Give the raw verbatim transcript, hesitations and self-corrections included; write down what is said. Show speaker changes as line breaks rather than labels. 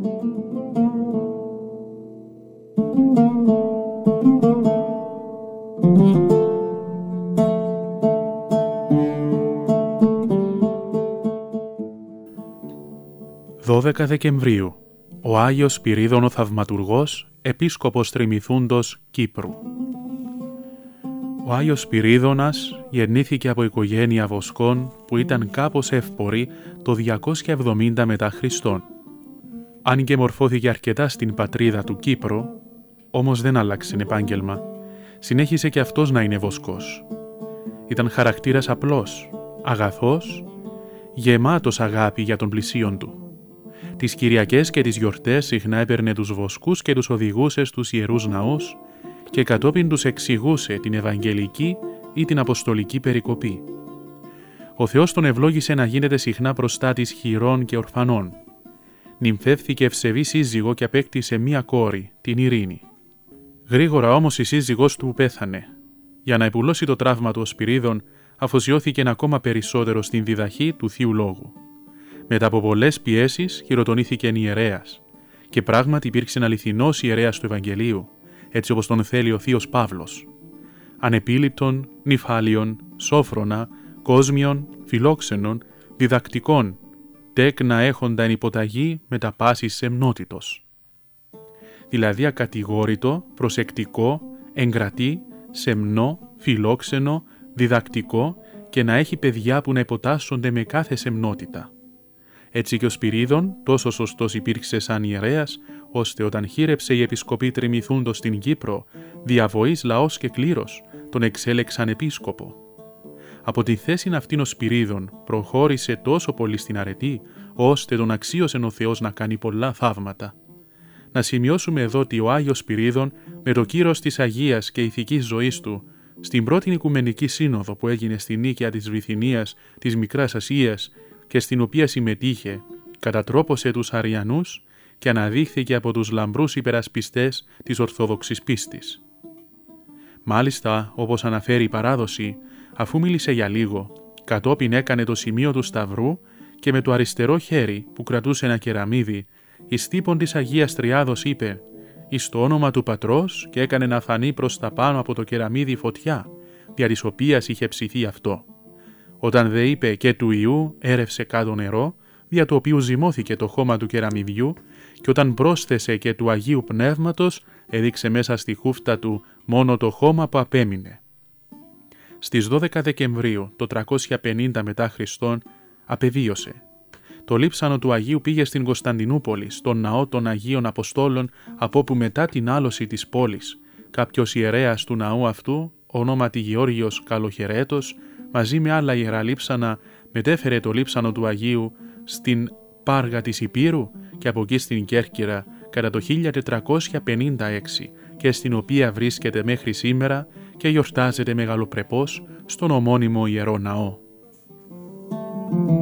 δώδεκα Δεκεμβρίου. Ο Άγιος Σπυρίδων ο Θαυματουργός, επίσκοπος Τριμηθούντος Κύπρου. Ο Άγιος Σπυρίδωνας γεννήθηκε από οικογένεια βοσκών που ήταν κάπως εύπορη το διακόσια εβδομήντα μετά Χριστόν. Αν και μορφώθηκε αρκετά στην πατρίδα του Κύπρου, όμως δεν άλλαξε επάγγελμα. Συνέχισε και αυτός να είναι βοσκός. Ήταν χαρακτήρας απλός, αγαθός, γεμάτος αγάπη για τον πλησίον του. Τις Κυριακές και τις γιορτές συχνά έπαιρνε τους βοσκούς και τους οδηγούσε στους ιερούς ναούς και κατόπιν τους εξηγούσε την Ευαγγελική ή την Αποστολική περικοπή. Ο Θεός τον ευλόγησε να γίνεται συχνά προστάτης χειρών και ορφανών. Νυμφεύθηκε ευσεβή σύζυγο και απέκτησε μία κόρη, την Ειρήνη. Γρήγορα όμως η σύζυγός του πέθανε. Για να επουλώσει το τραύμα του ο Σπυρίδων, αφοσιώθηκε ακόμα περισσότερο στην διδαχή του Θείου Λόγου. Μετά από πολλές πιέσεις χειροτονήθηκε ιερέας και πράγματι υπήρξε ένα αληθινός ιερέας του Ευαγγελίου, έτσι όπως τον θέλει ο Θείος Παύλος. Ανεπίληπτον, νυφάλιον, σόφρονα, κόσμιον, φιλόξενον, διδακτικών, τέκνα έχοντα εν υποταγή μετα πάσης σεμνότητος. Δηλαδή ακατηγόρητο, προσεκτικό, εγκρατή, σεμνό, φιλόξενο, διδακτικό και να έχει παιδιά που να υποτάσσονται με κάθε σεμνότητα. Έτσι και ο Σπυρίδων τόσο σωστός υπήρξε σαν ιερέας, ώστε όταν χείρεψε η επισκοπή Τριμηθούντος στην Κύπρο, διαβοής λαός και κλήρος, τον εξέλεξαν επίσκοπο. Από τη θέση αυτήν ο Σπυρίδων προχώρησε τόσο πολύ στην αρετή, ώστε τον αξίωσε ο Θεός να κάνει πολλά θαύματα. Να σημειώσουμε εδώ ότι ο Άγιος Σπυρίδων, με το κύρος της Αγίας και ηθικής ζωής του, στην πρώτη Οικουμενική Σύνοδο που έγινε στη Νίκαια της Βυθινίας της Μικράς Ασίας και στην οποία συμμετείχε, κατατρόπωσε τους Αριανούς και αναδείχθηκε από τους λαμπρούς υπερασπιστές της Ορθόδοξης πίστης. Μάλιστα, όπως αναφέρει η παράδοση, αφού μίλησε για λίγο, κατόπιν έκανε το σημείο του Σταυρού και με το αριστερό χέρι που κρατούσε ένα κεραμίδι, εις τύπον της Αγίας Τριάδος είπε «Εις το όνομα του Πατρός» και έκανε να φανεί προς τα πάνω από το κεραμίδι φωτιά, δια της οποίας είχε ψηθεί αυτό. Όταν δε είπε και του Ιού έρευσε κάτω νερό, δια το οποίου ζυμώθηκε το χώμα του κεραμιδιού, και όταν πρόσθεσε και του Αγίου Πνεύματος, έδειξε μέσα στη χούφτα του μόνο το χώμα που απέμεινε. Στις δώδεκα Δεκεμβρίου το τριακόσια πενήντα μετά Χριστόν απεβίωσε. Το λείψανο του Αγίου πήγε στην Κωνσταντινούπολη, στον ναό των Αγίων Αποστόλων, από όπου μετά την άλωση της πόλης, κάποιος ιερέας του ναού αυτού, ονόματι Γεώργιος Καλοχαιρέτος, μαζί με άλλα ιερά λείψανα, μετέφερε το λείψανο του Αγίου στην Πάργα της Υπήρου και από εκεί στην Κέρκυρα κατά το χίλια τετρακόσια πενήντα έξι και στην οποία βρίσκεται μέχρι σήμερα και γιορτάζεται μεγαλοπρεπώς στον ομώνυμο Ιερό Ναό.